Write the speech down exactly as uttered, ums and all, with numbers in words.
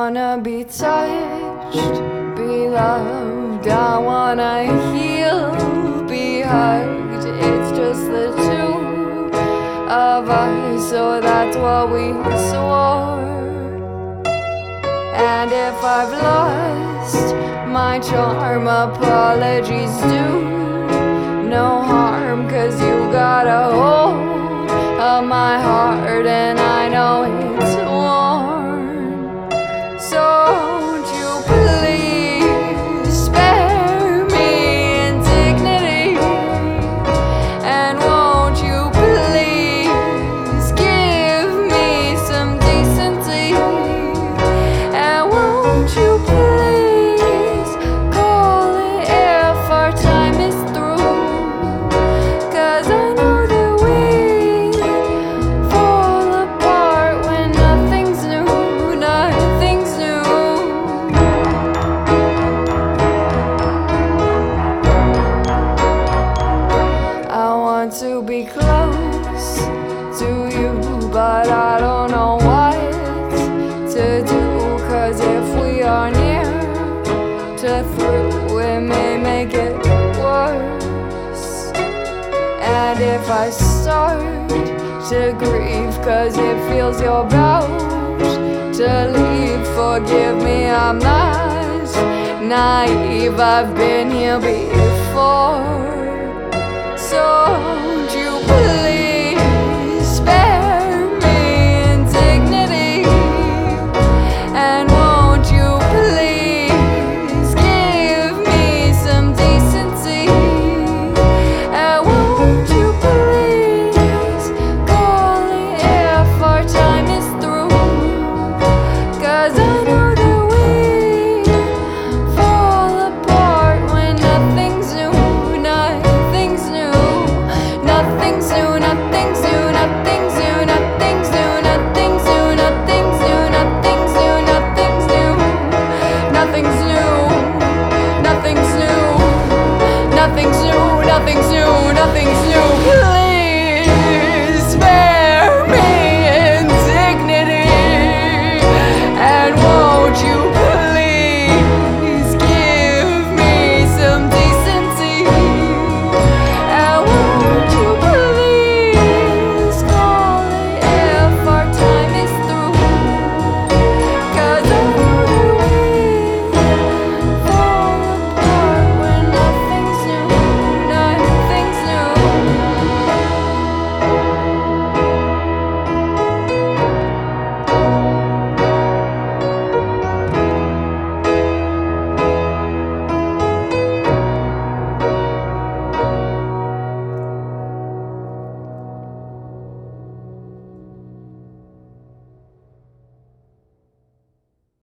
wanna be touched, be loved, I wanna heal, be hugged. It's just the two of us, so that's what we swore. And if I've lost my charm, apologies due, no harm, 'cause you got a hold of my heart and I know it's worn. So won't you please spare me indignity, and won't you please give me some decency, and won't you please call it if our time is through, 'cause I know that we fall apart when nothing's new, nothing's new. I want to be close to you, but I don't know what to do, 'cause if we are near to through, it may make it worse. And if I start to grieve, 'cause it feels you're about to leave, forgive me, I'm not naive, I've been here before. So won't you please